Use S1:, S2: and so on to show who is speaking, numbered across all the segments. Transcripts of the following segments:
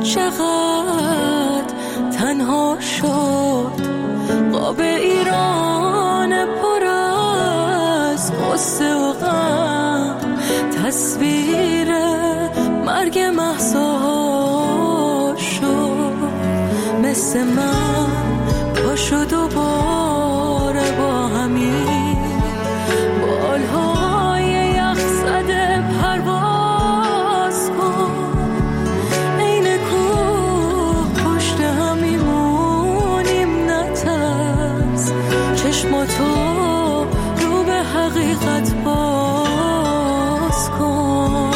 S1: چقدر تنها شد قاب ایران پر از قصه و غم، تصویر مرگ مهسا شد. مثل من پاشو دوباره با همین بالهای یخ زده پرواز کن. این کوه پشت هم میمونیم نترس، چشماتو رو به حقیقت باز کن.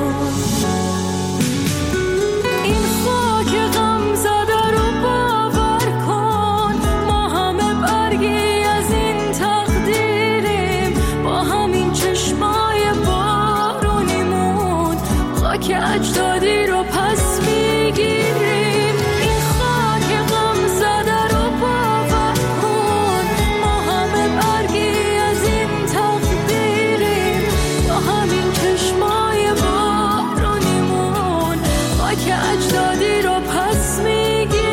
S1: این خاک غم زده رو باور کن، ما همه برگی از این تقدیریم، با همین چشمای بارونیمون خاک اجدادی رو پس میگیریم. این خاک غم زده رو باور کن، ما همه برگی از این تقدیریم، با همین چشمای بارونیمون خاک اجدادی رو پس میگیریم.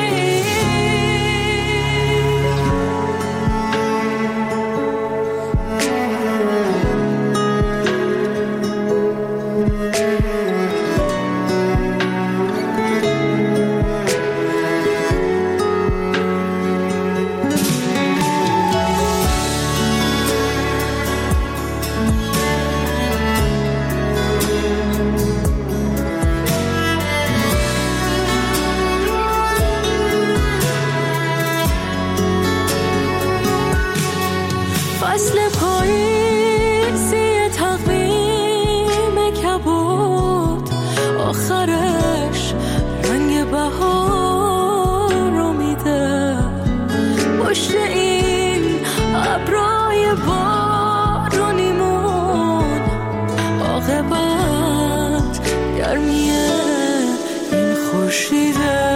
S1: فصل پاییزی تقویم کبود، آخرش رنگ بهار رو میده. پشت این ابرای بارونیمون عاقبت گرمی این خورشیده.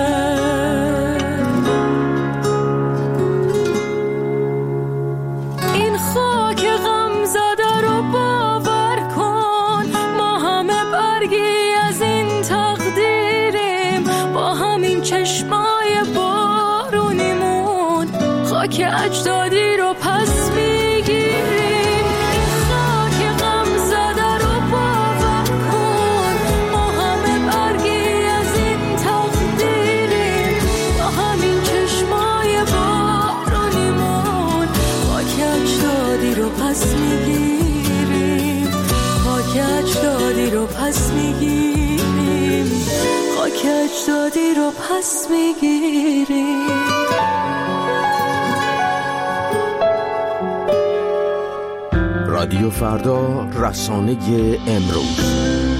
S1: این خاک غم زده رو باور کن، ما همه برگی از این تقدیریم، با همین چشمای بارونیمون خاک اجدادی رو پس میگیریم. این خاک غم زده رو باور کن، ما همه برگی از این تقدیریم، با همین چشمای بارونیمون خاک اجدادی رو پس میگیریم، خاک اجدادی رو پس میگیریم، خاک اجدادی رو پس میگیریم.
S2: رادیو فردا، رسانه امروز.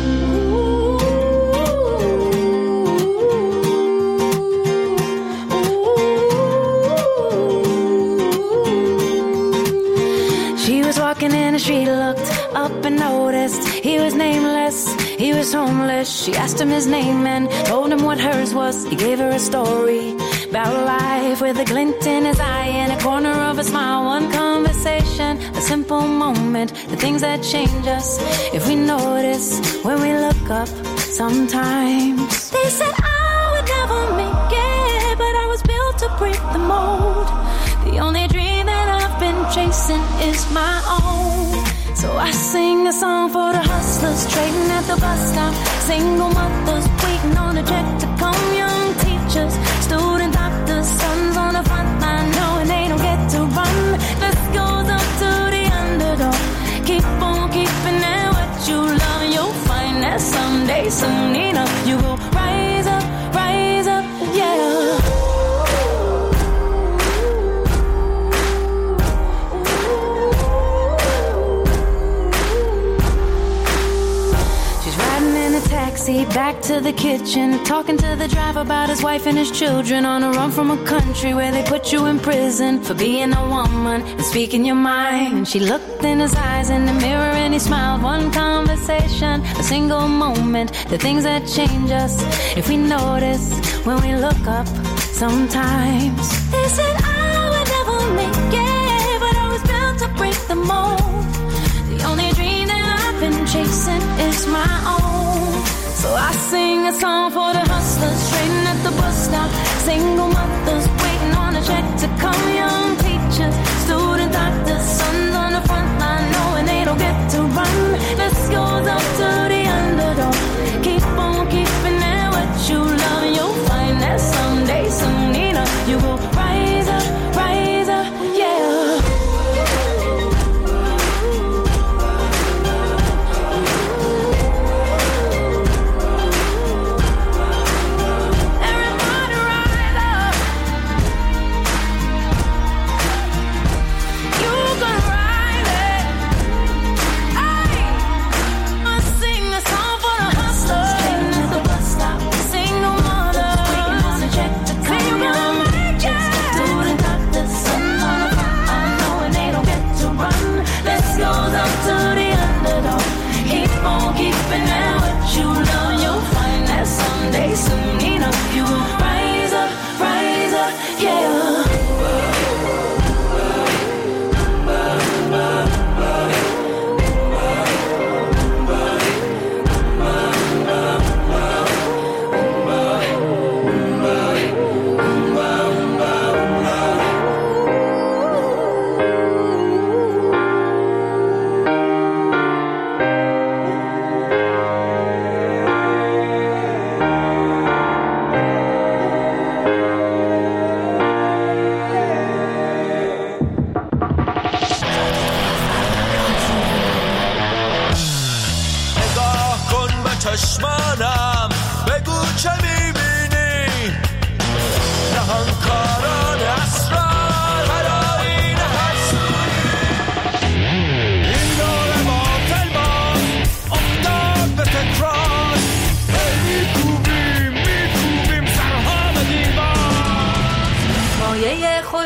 S3: She was walking in the street, looked up and noticed he was nameless, he was homeless. She asked him his name and told him what hers was. He gave her a story about life with a glint in his eye and a corner of a smile. One conversation, a simple moment, the things that change us if we notice when we look up sometimes. They said I would never make it, but I was built to break the mold. The only dream that I've been chasing is my own. So I sing a song for the hustlers trading at the bus stop, single mothers waiting on a check to come, young teachers, student doctors, sons on the front line knowing they don't get to run. This goes up to the underdog. Keep on keeping at what you love, and you'll find that someday, soon enough, you will rise up, yeah. Taxi back to the kitchen, talking to the driver about his wife and his children, on a run from a country where they put you in prison for being a woman and speaking your mind. And she looked in his eyes in the mirror and he smiled. One conversation, a single moment, the things that change us if we notice when we look up sometimes. They said I would never make it, but I was built to break the mold. The only dream that I've been chasing is my own. So I sing a song for the hustlers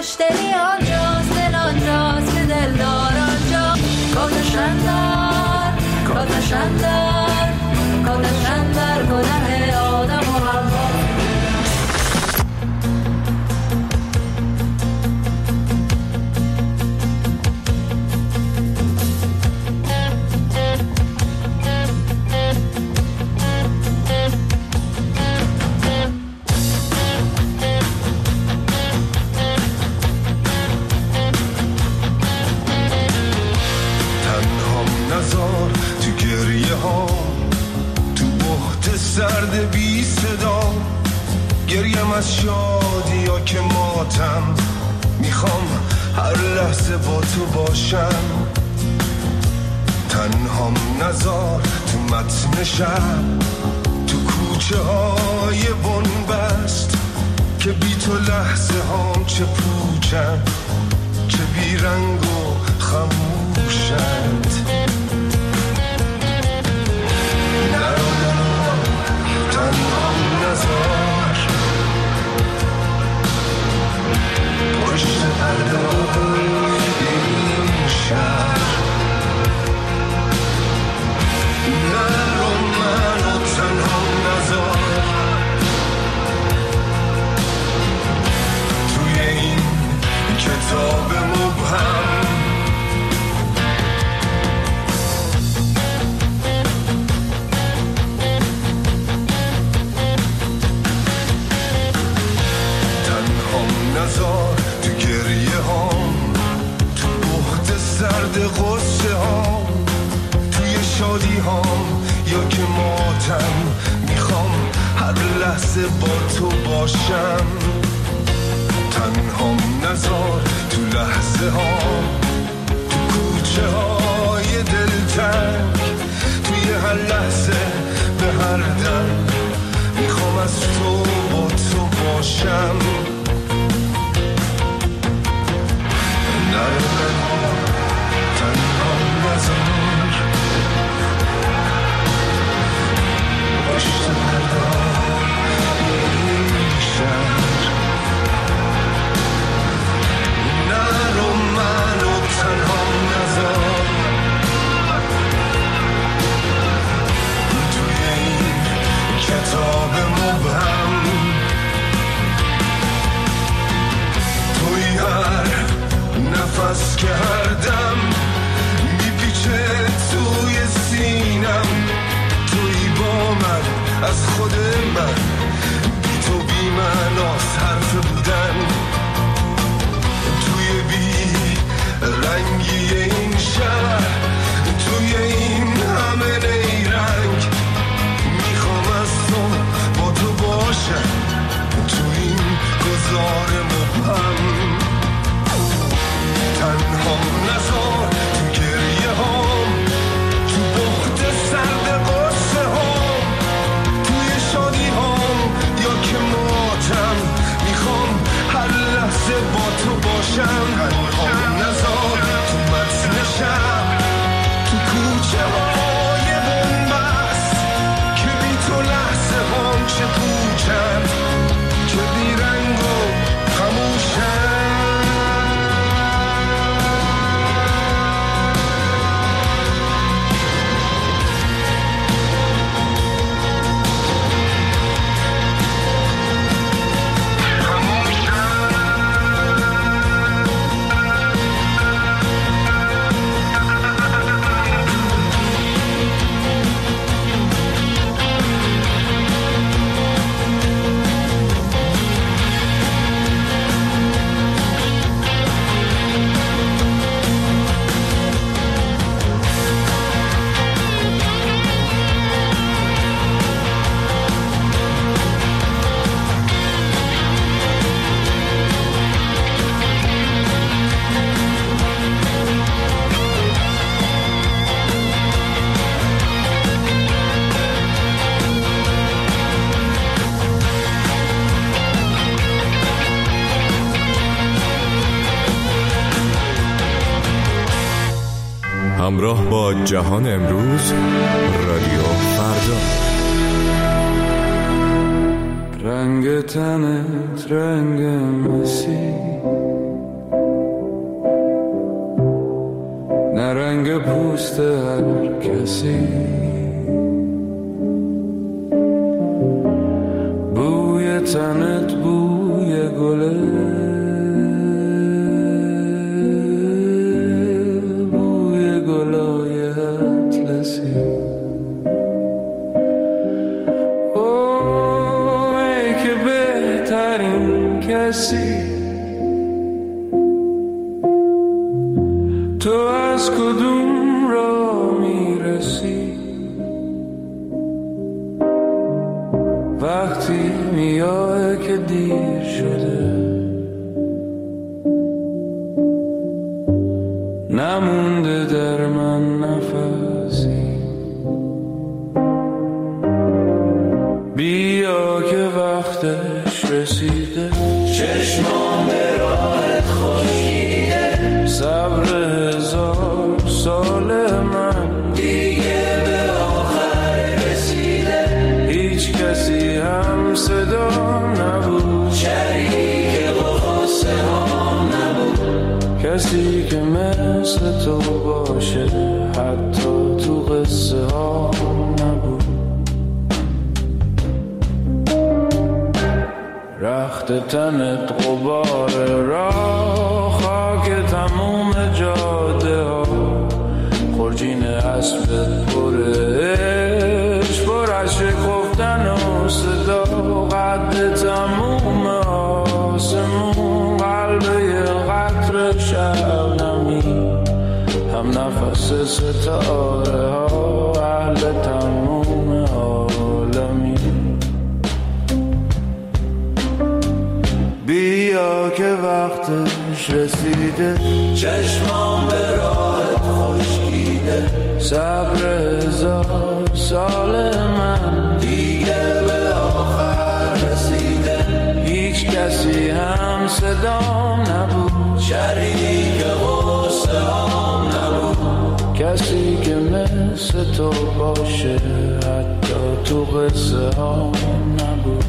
S1: مشتری آنجاست، دل آنجاست که دلدار آنجا. کاتشندر کاتشندر کاتشندر گناه آدم و حوا.
S4: سرد بی صدا گریم از شادی یا که ماتم، میخوام هر لحظه با تو باشم. تنهام نزار تو متن شب، تو کوچه های بنبست که بی تو لحظه هام چه پوچن، چه بی رنگ و خموشند. تنهام نزار پشت پرده‌های این شهر، نرو منو تنهام نزار توی این کتاب مبهم. نزار تو گریه هام، تو بحت سرد غصه هام، توی شادی هام یا که ماتم، میخوام هر لحظه با تو باشم. تنهام نزار تو لحظه هام، تو کوچه های دلتنگ، توی هر لحظه به هر دم، میخوام از تو با تو باشم. تنهام نزار پشت پرده‌های این شهر، نرو منو تنهام نزار توی این کتاب مبهم. توی هر نفس که هر دم میپیچه توی سینم، توی با من از خود من، بی تو بی معناست حرف بودن. توی بی رنگی این شهر، توی این همه نیرنگ، میخوام از تو با تو باشم تو این گذار مبهم. تنهام نزار تو گریه هام، تو بحت سرد غصه هام، توی شادی هام یا که ماتم، میخوام هر لحظه با تو باشم. تنهام نزار تو متن شب، تو کوچه های بنبست که بی تو لحظه هام چه پوچند، چه بی رنگ و خموشند.
S5: همراه با جهان امروز، رادیو فردا.
S6: رنگ تنت رنگ مسیح،
S4: رنگ پوست هر کسی، بوی تنت بوی گله، بوی گلای اطلسی. اوه ای که بهترین کسی، تو از کدوم را میرسی؟ وقتی میای که دیر شده، نمونده در من نفسی. بیا که وقتش رسیده، چشمان به راحت خشکیده، صبر هزار سال من دیگه به آخر رسیده. هیچ کسی هم صدا نبود، شریک قصه ها نبود، کسی که مثل تو باشه حتی تو قصه ها نبود. رخت تنت غبار راه، خاک تموم جاده ها، خرجین اسبت پره عشق، پر شکفتن و صدا، قد تموم آسمون، قلب یه قطر شبنمی، هم نفس ستاره ها، اهل تموم عالمی. بیا که وقتش رسیده، چشمان به راحت خشکیده، صبر هزار سال من دیگه به آخر رسیده. هیچ کسی هم صدام نبود، شریک قصه هم نبود، کسی که مثل تو باشه حتی تو قصه هم نبود.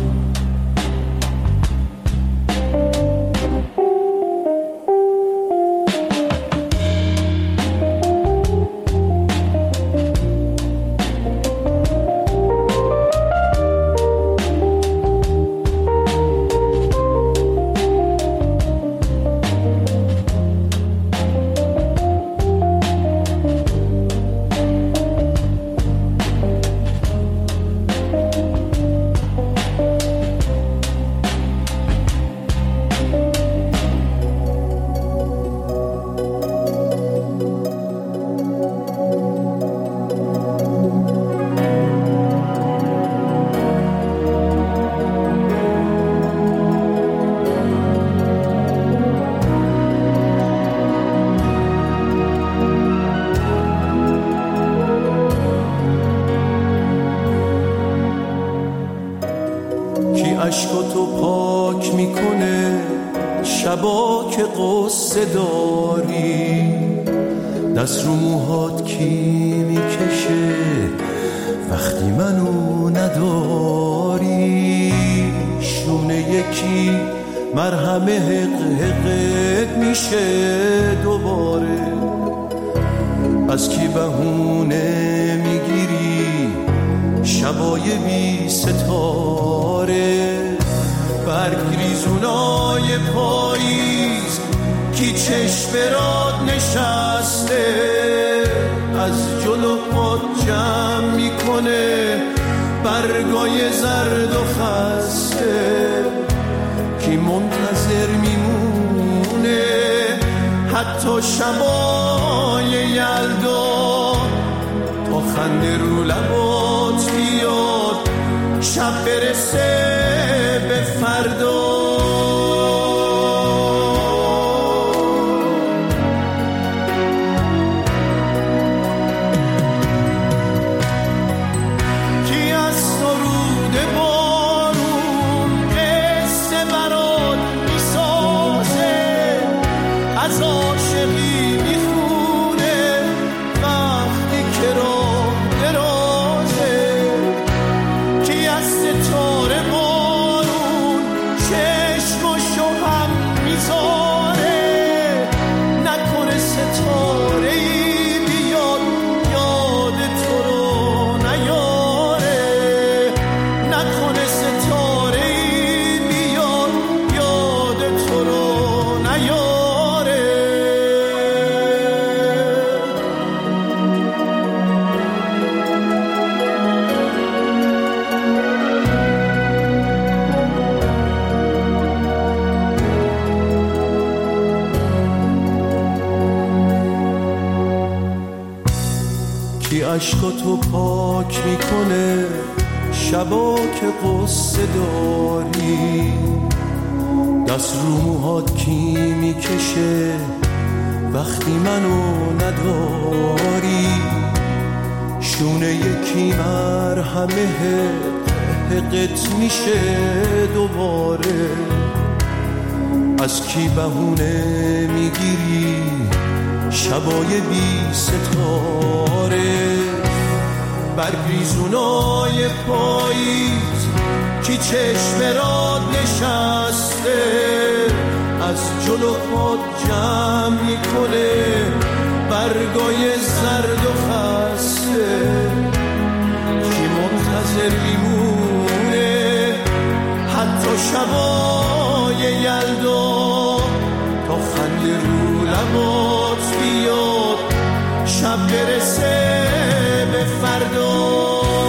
S6: عشقاتو پاک میکنه شبا که قصه داری، دست رو موهات کی میکشه وقتی منو نداری، شونه یکی مرهم حق حقت میشه دوباره، از کی بهونه میگیری شبای بی ستاره، برگ ریزونای پاییز کی چشم برات نشسته، از جلو پات جمع میکنه برگای زرد و خسته، کی منتظر میمونه حتی شبای یلدا، تا خنده رو لبات بیاد شب برسه به فردا.
S7: ستاره بارون چه
S6: عشقاتو پاک میکنه شبا که قصه داری، دست رو موهات کی میکشه وقتی منو نداری، شونه یکی مرهمه حقت میشه دوباره، از کی بهونه میگیری شبای بی ستاره، برگریزونای پاییت کی چشم راد نشسته از جلو خود جمع میکنه برگای زرد و خسته، کی منتظر میمونه حتی شبای یلدا تا خنده رو لبات بیاد شب برسه به فردا.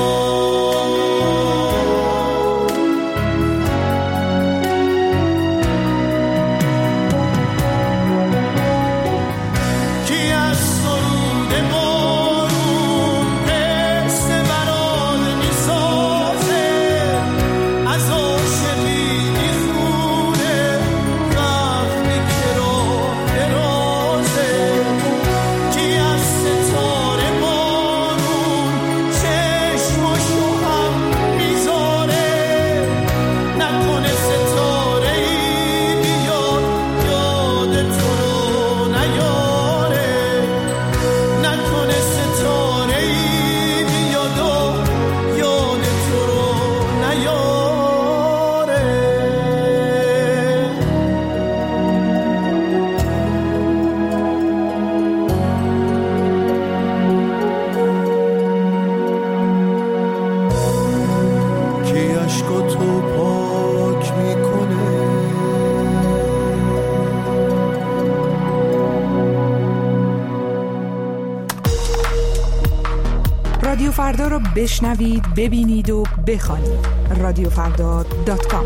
S7: رادیو فردا رو بشنوید، ببینید و بخوانید. radiofrda.com.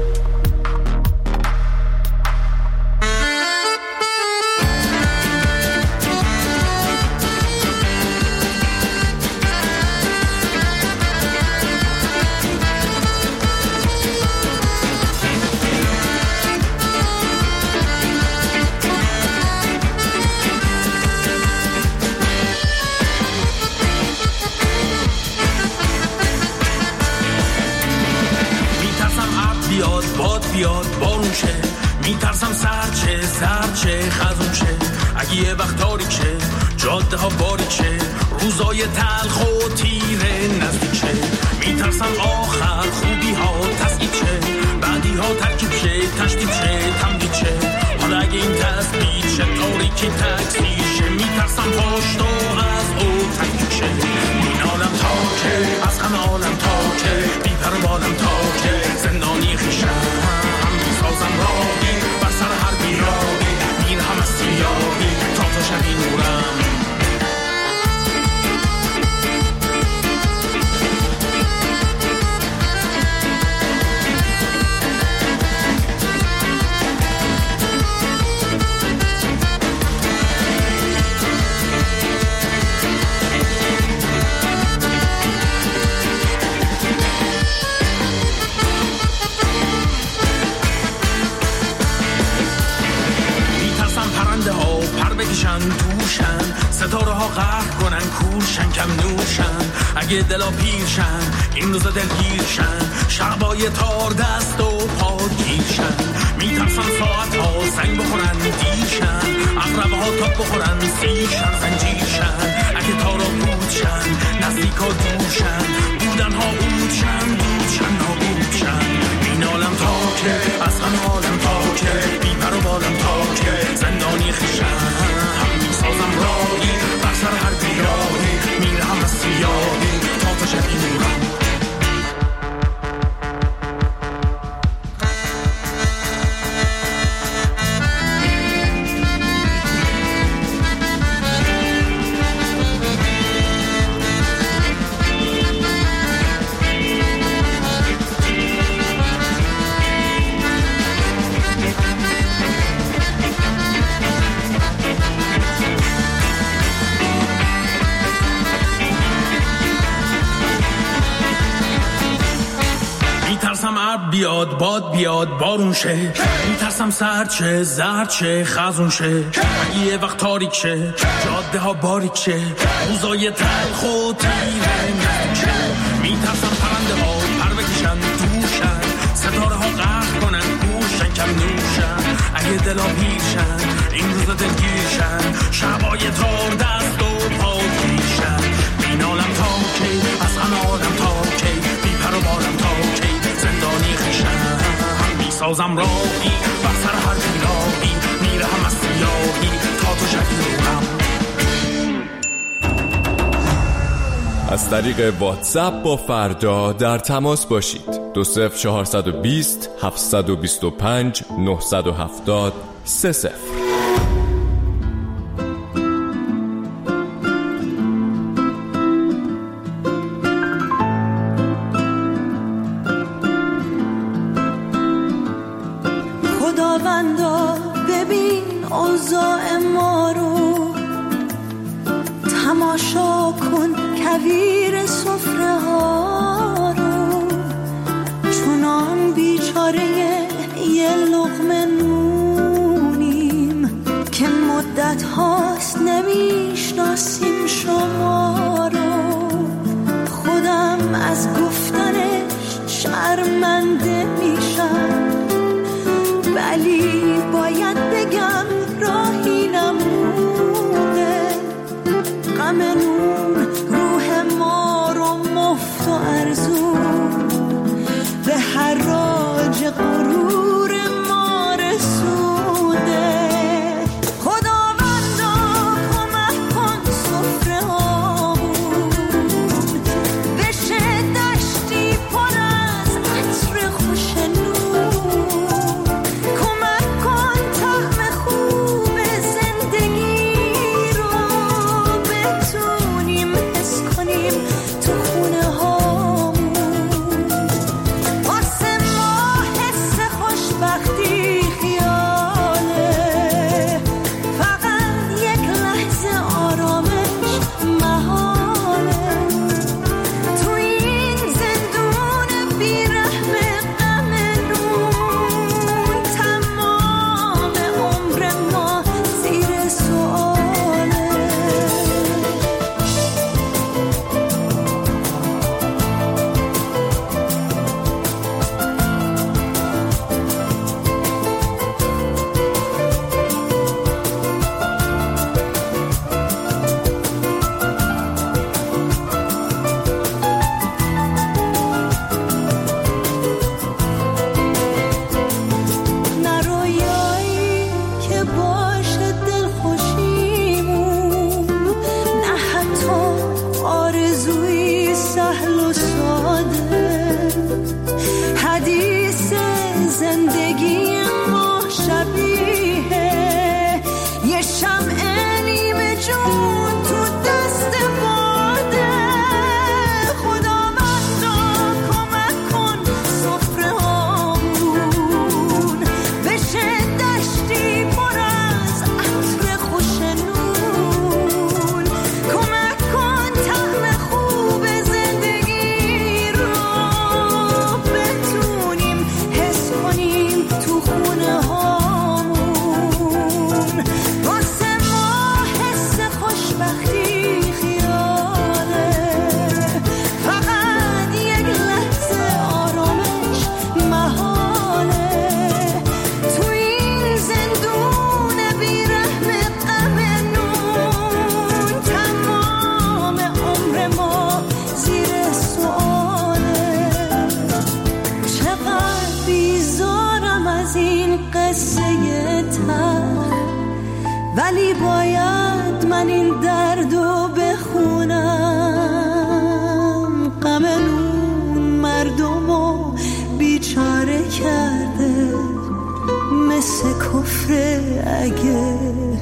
S8: بیاد بارون شه، میترسم سرچه زرچه خزون شه، اگه یه وقت تاریک شه جاده ها باریک شه، روزای تلخ و تیره نزدیک شه، میترسم آخر خوبی ها تسکیت شه، بعدی ها ترکیب شه تشدید شه تمدید شه، حالا اگه این تسبیت شه تاریکی تکسیر شه، میترسم پاشت و از او تکیب شه، این عالم تاکه از همه عالم تاکه، بیپر بالم تاکه زندانی خیشم سازم راهی بر سر هر بیراهی، این هم از سیاهی تا تا شبی نورم. توشن ستاره ها قهر کنن کورشن کم نورشن، اگه دلا پیرشن این روزا دلگیرشن، شعبای تار دست و پا گیرشن، میترسن ساعت ها زنگ بخورن دیرشن، اقربه ها تاب بخورن سیرشن زنجیرشن، اگه تارا بودشن نزدیک ها دورشن، بودن ها بودشن بودشن ها بودشن، این عالم تاکه از همه عالم تاکه، بیپر و بالم تاکه زندانی خیشن، سازم راهی بر سر هر بیراهی، میرم از سیاهی تا تا شبی نورم. باد بیاد بارون شه، میترسم سرد شه زرد شه خزون شه، یه وقت تاریک شه جاده ها باریک شه، روزای تلخ و تیره نزدیک شه، میترسم پرنده ها پر بکشن توشن، ستاره ها قهر کنن گوشن کم نوشن، اگه دلا پیرشن این روزا دلگیرشن، شبای تار دست و پا کیشن، بینالم تا کی از غم آدم تا کی، بی پر و بالم تا کی زندانی خیشن، میسازم راهی بر سر هر پیراهی، میرهم از سیاهی تا تو شکلونم.
S5: از طریق واتساپ با فردا در تماس باشید. 20420 725 970 30.
S6: خداوندا ببین اوضاع ما رو، تماشا کن کویر سفره ها رو، چونان بیچاره یه لقمه نونیم که مدت هاست نمیشناسیم شما رو، خودم از گفتنش شرمنده میشم، ولی باید بگم راهی نمونه، غم نون روح ما رو مفت و ارزون به حراج غرور ما رسونده. خداوندا کمک کن سفره هامون بشه دشتی پر از عطر خوش نون، کمک کن طعم خوب زندگی رو بتونیم حس کنیم تو خونه هامون، واسه ما حس خوشبختی خیاله، فقط یک لحظه آرامش محاله، تو این زندون بیرحم غم نون تمام عمر ما زیر سؤاله. نه رویایی که باشه دلخوشیمون، نه حتی آرزوی سهل و ساده، حدیث زندگی ما شبیه یه شمع نیمه جون تو دست باده. خداوندا کمک کن سفره هامون بشه دشتی پر از عطر خوش نون، کمک کن طعم خوب زندگی رو بتونیم حس کنیم تو خونه هامون، واسه ما حس خوشبختی خیاله، فقط یک لحظه آرامش محاله، تو این زندون بیرحم غم نون تمام عمر ما زیر سؤاله. چقدر بیزارم از این قصه تلخ، ولی باید من این دردو بخونم، غم نون مردمو بیچاره کرده، مثل کفر اگه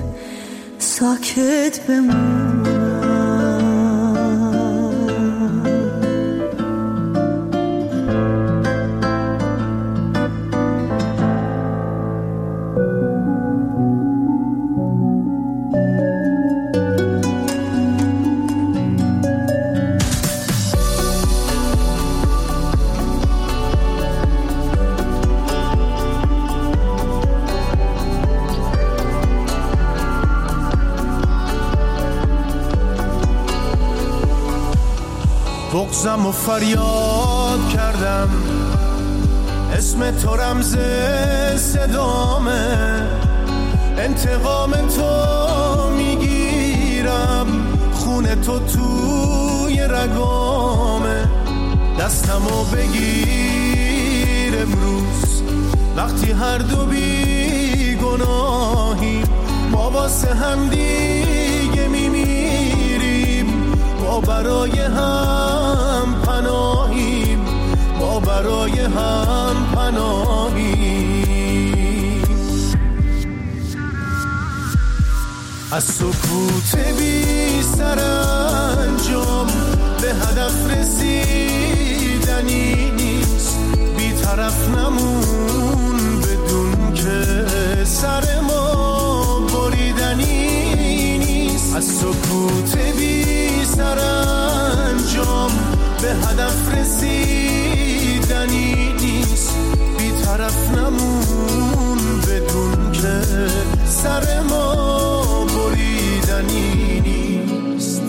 S6: ساکت بمونم.
S4: بغضم و فریاد کردم، اسم تو رمز صدامه، انتقام تو میگیرم، خون تو توی رگامه. دستمو بگیر امروز وقتی هر دو بی گناهیم، ما واسه هم دیگه میمیریم، ما برای هم پناهیم، ما برای هم پناهیم. از سکوت بی سرانجام به هدف رسیدنی نیست، بی طرف نمون بدون که سر ما بریدنی نیست. از سکوت بی سرانجام به هدف رسیدنی نیست، بی طرف نمون بدون که سر ما بریدنی نیست.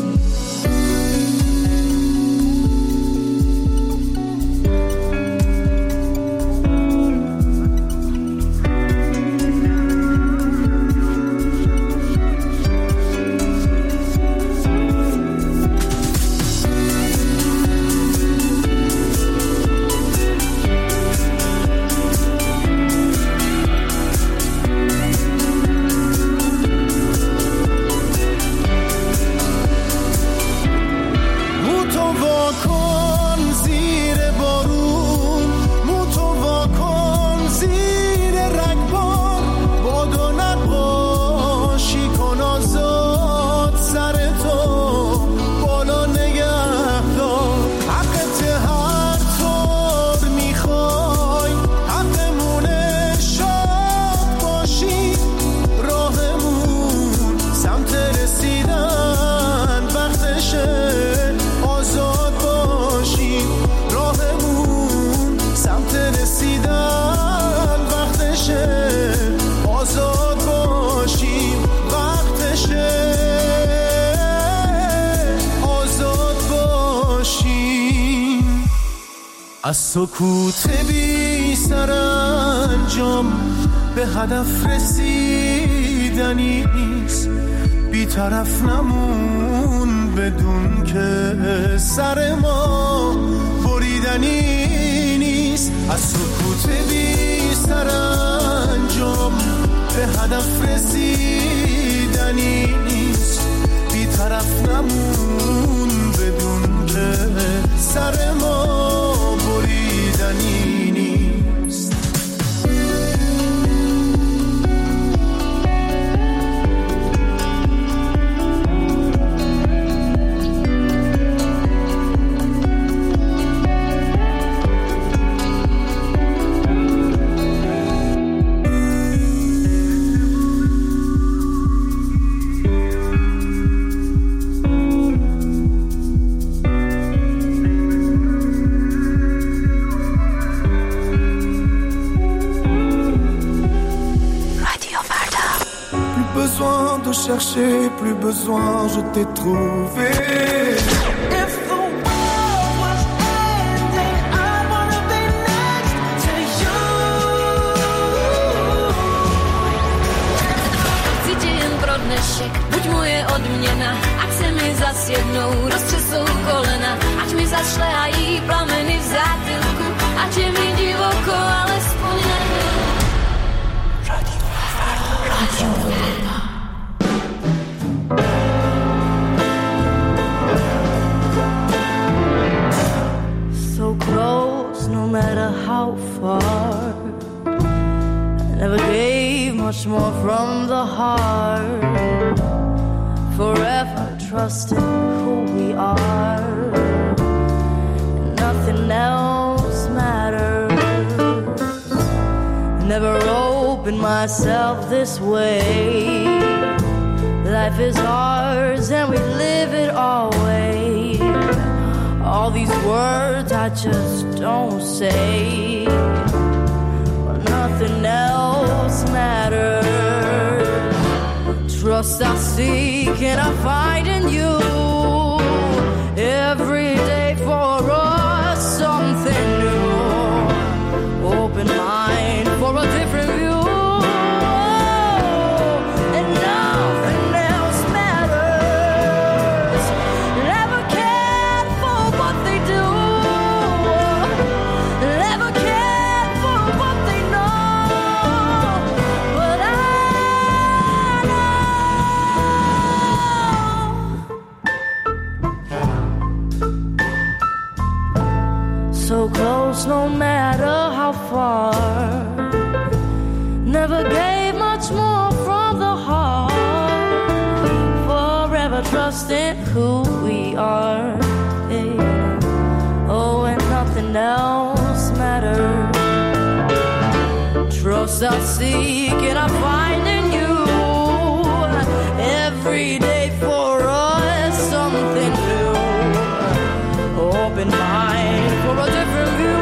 S4: از سکوت بی سرانجام به هدف رسیدنی نیست، بی طرف نمون بدون که سر ما بریدنی نیست. از سکوت بی سرانجام به هدف رسیدنی نیست، بی طرف نمون بدون که سر ما بریدنی نیست. Chercher, plus besoin, je t'ai trouvé. If the world was ending, I wanna be next to you.
S3: Chci tě jen pro dnešek, buď moje odměna, ať se mi zas jednou roztřesou kolena, ať mi zašlehají plameny v zátylku, ať je mi divoko, alespoň nebyl. Radio Fardo.
S6: Close, no matter how far. I never gave much more from the heart. Forever trusting who we are. Nothing else matters. Never opened myself this way. Life is ours and we live it always. All these words I just don't say, but nothing else matters. Trust I seek and I find in you every day for
S1: never gave much more from the heart, forever trusting who we are. Yeah. Oh, and nothing else matters. Trust I seek and I find in you. Every day for us something new. Open mind for a different view.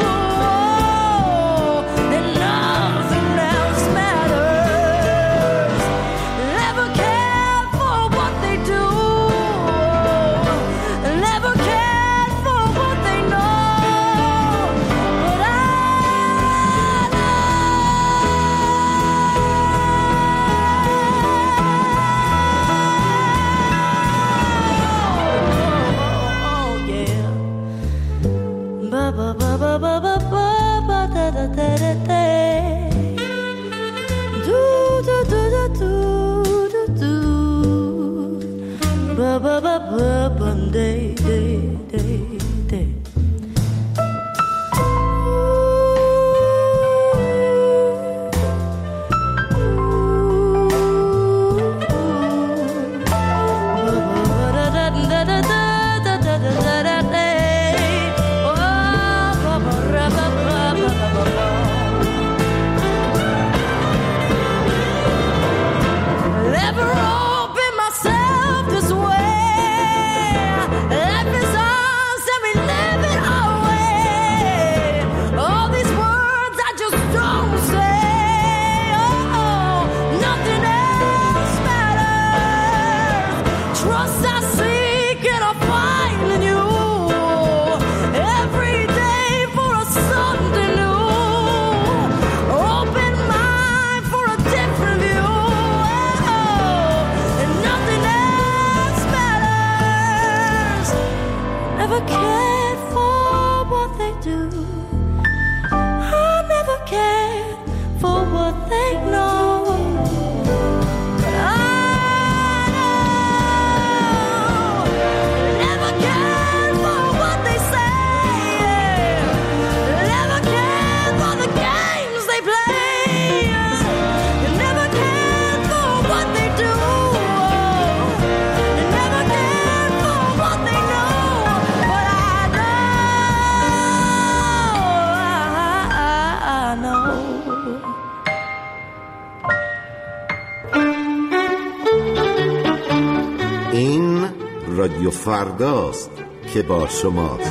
S9: رادیو فرداست که با شماست.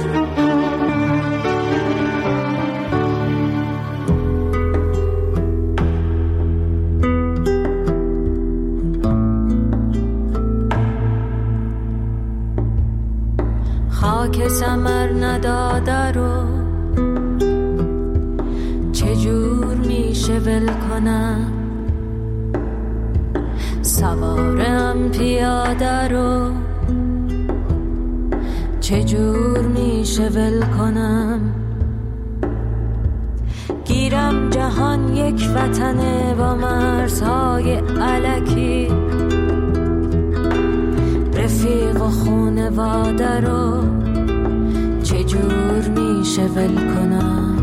S1: خاک ثمر نداده رو چجور میشه ول کنم، سوارم پیاده رو چجور میشه ول کنم. گیرم جهان یک وطنه با مرزهای الکی، رفیق و خونواده رو چجور میشه ول کنم.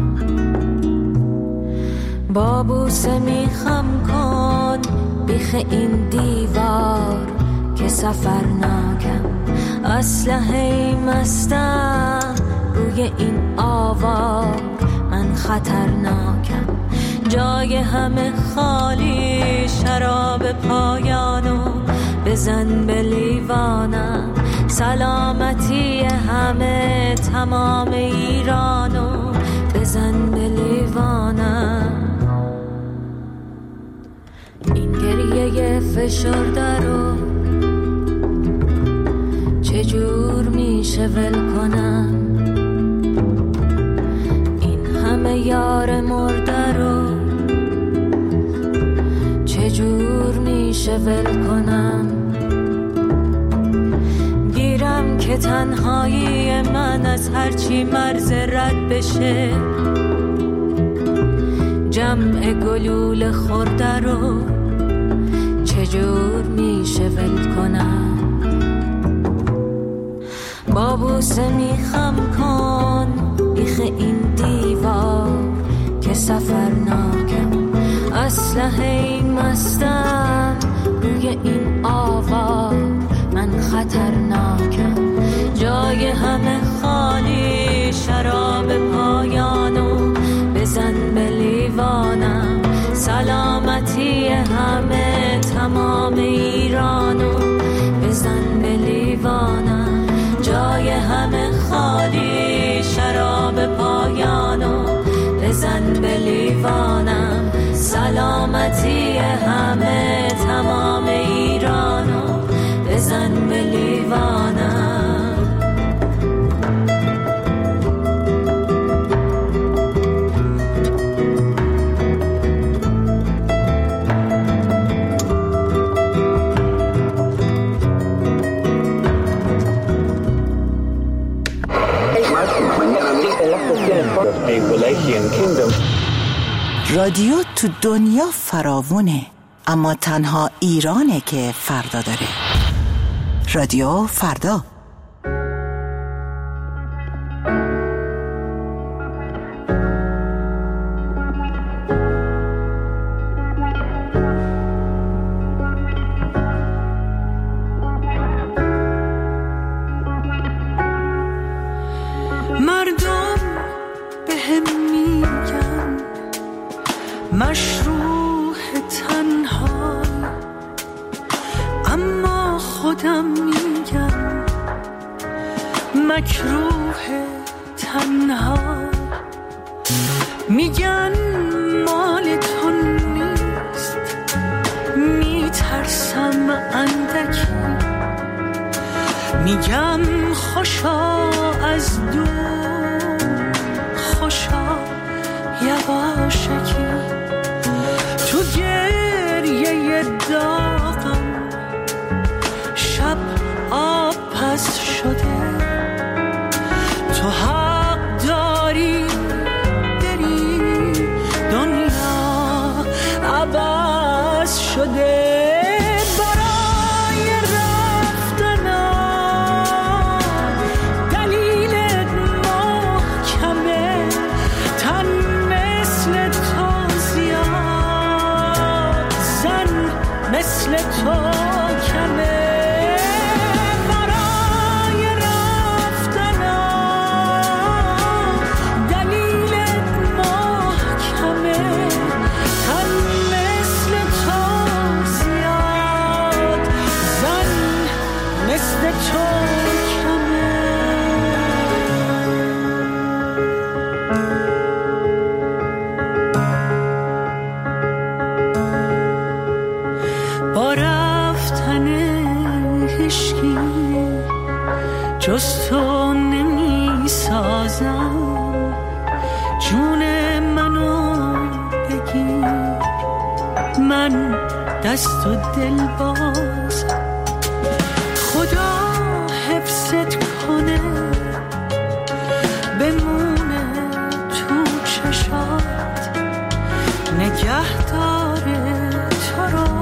S1: با بوسه میخم کن بیخ این دیوار که سفر ناکم، اسلحه مستم روی این آوار، من خطرناکم. جای همه خالی، شراب پایانو بزن به لیوانم. سلامتی همه تمام ایرانو بزن به لیوانم. این گریه فشرده رو چجور میشه ول کنم. این همه یار مرده رو چجور میشه ول کنم. گیرم که تنهایی من از هرچی مرز رد بشه، جمع گلول خورده رو چجور میشه ول کنم. با بوسه میخم کن بیخ این دیوار که سفر ناکم، اسلحه مستم روی این آوا، من خطرناکم. جای همه خالی، شراب پایانو بزن به لیوانم. سلامتی همه تمام ایرانو بزن به لیوانم. جای همه خالی، شراب پایانو بزن به لیوانم. سلامتی همه تمام ایرانو بزن به لیوانم.
S10: رادیو تو دنیا فراوونه، اما تنها ایرانه که فردا داره. رادیو فردا.
S1: مردم به هم میگن مشروح تنها، اما خودم میگم مکروه تنها. میگن مال تو نیست، میترسم اندکی. میگم خوشا از دور، خوشا یواشکی. تو گریه داغم شب آب پس شده. تو حق داری بری، دنیا عوض شده. مثل تو کمه برای رفتنم، دلیلت محکمه. تن مثل تو زیاد، زن مثل تو کمه. با رفتن هشکی جز تو نمی سازم. جون منو بگیر، من دست و دل باز. خدا حفظت کنه، بمونه تو چشات. نگه داره تو رو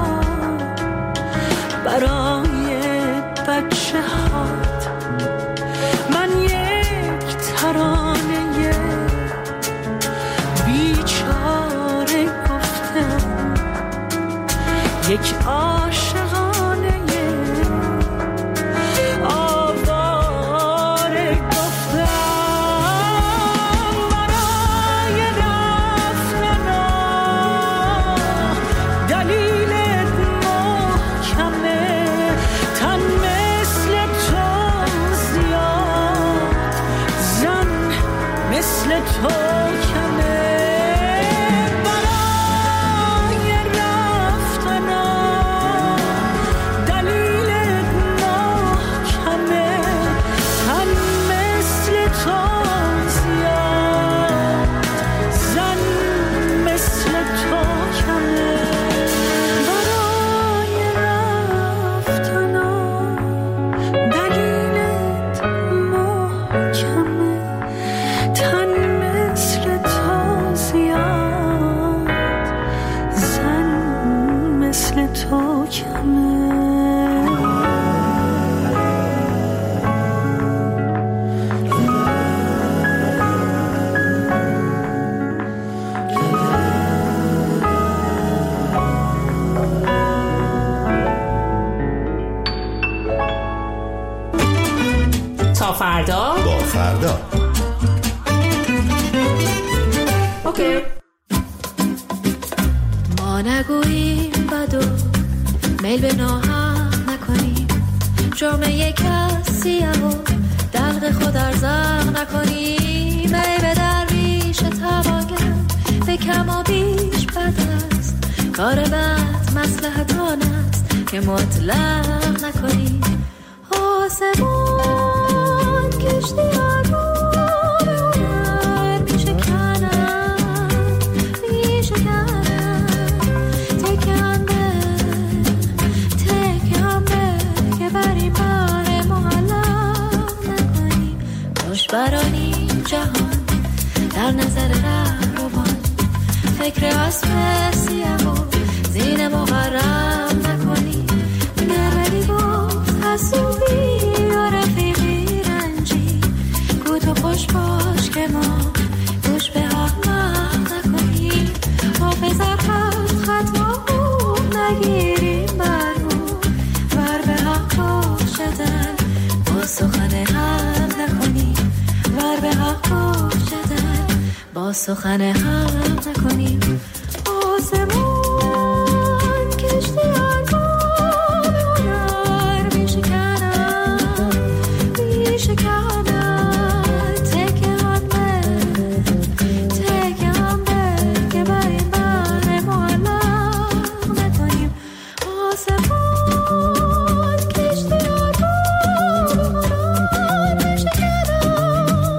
S1: برای بچه هات. من یک ترانه بیچاره گفتم، یک عاشقانه آواره گفتم. برای رفتنم دلیلت محکمه. تن مثل تو زیاد، زن مثل تو کمه.
S9: فردا.
S1: اوکی. ما نگوییم بدو میل به ناهم نکنیم، جامعه کسیه و دلق خود ارزق نکنیم. ای به درویش تواگر به کم و بیش بد است، کار بد مصلحت آن است که مطلق نکنیم. آسمان کشتی آگاه به هنر میشکنن تکم به که بری بر معلق نکنیم. خوش برانیم جهان در نظر رهروان، فکر اسب سیه و زین مغرب نکنیم. نگردی با حسوبی یا رفیقی رنجی، گو تو خوش باش که ما گوش به احمق نکنیم. حافظ خطا نگیریم برمون، ور به حق باشدن با سخن حق نکنیم. ور به حق باشدن با سخن حق نکنیم. آسمان کشتی آگاه به هنر میشکنن تکه هم به که بری بر معلق نکنیم. آسمان کشتی آگاه به هنر میشکنن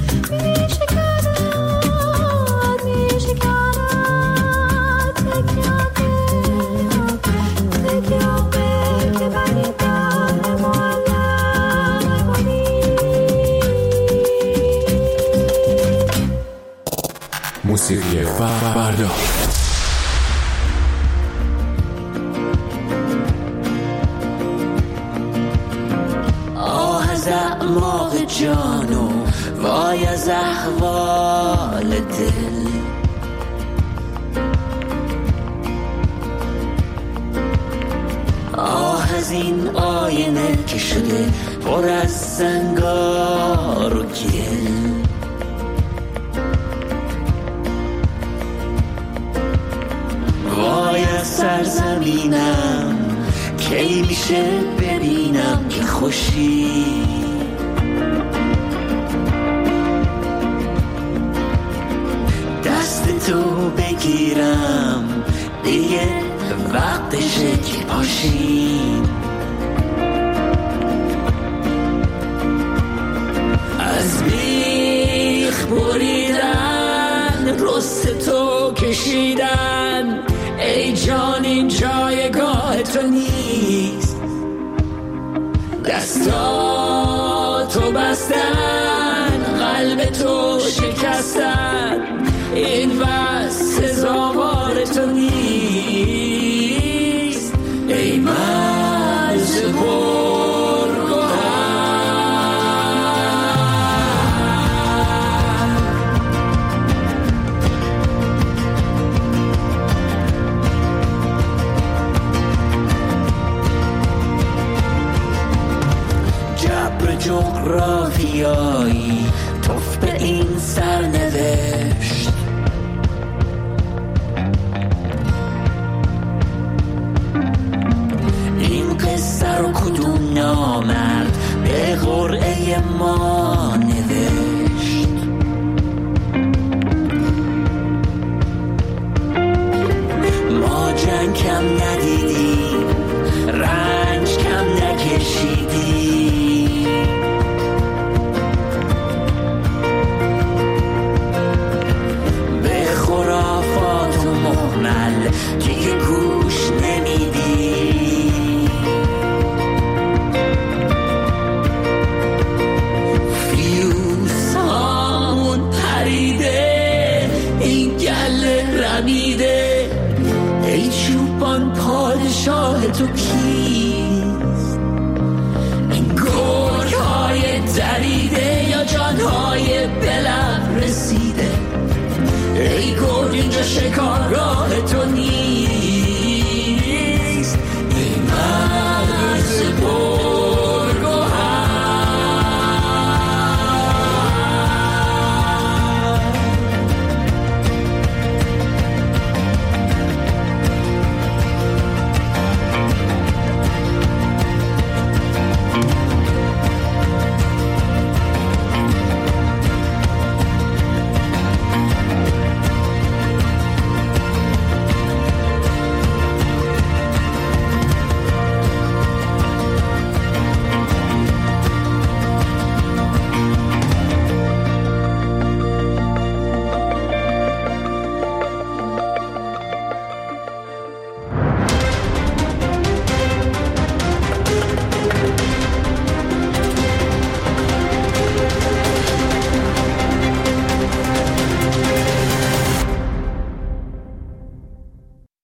S5: موسیقی فردا.
S11: آه از اعماق جان و وای از احوال دل، آه از این آینه که شده پر از زنگار و گل. وای از سرزمینم کی میشه ببینم که خوشی، دست تو بگیرم دیگه وقتشه که پاشیم. از بیخ بریدن رست تو کشیدن، ای جان این جایگاه تو نیست. دستاتو بستن قلب تو شکستن، این وز سزاوار تو نیست. ای مرز جغرافیایی توف به این سرنوشت. این قصه رو کدوم نامرد به قرعه ما نوشت؟ ما جنگ کم ندیدیم، رنج کم نکشیدیم، دیگه گوش نمیدی. فیوز هامون پریده، این گله رمیده، ای چوبان پادشاه تو کیست؟ این گرگ‌های دریده یا جانهای بلب رسیده، ای گرگ اینجا شکارگاه تو نیست.